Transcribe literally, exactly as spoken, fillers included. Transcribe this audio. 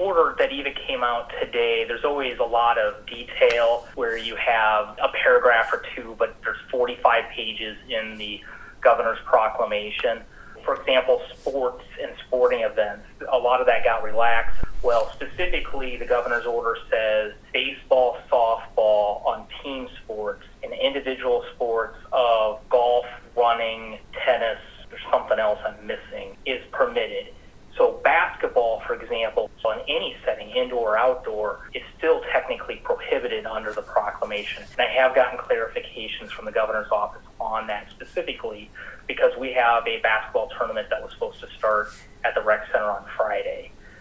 order that even came out today, there's always a lot of detail where you have a paragraph or two, but there's forty-five pages in the governor's proclamation. For example, sports and sporting events, a lot of that got relaxed. Well, specifically, the governor's order says baseball, softball on team sports and individual sports of golf, running, tennis, there's something else I'm missing, is permitted. So basketball, for example, in any setting, indoor or outdoor, is still technically prohibited under the proclamation. And I have gotten clarifications from the governor's office on that specifically because we have a basketball tournament that was supposed to start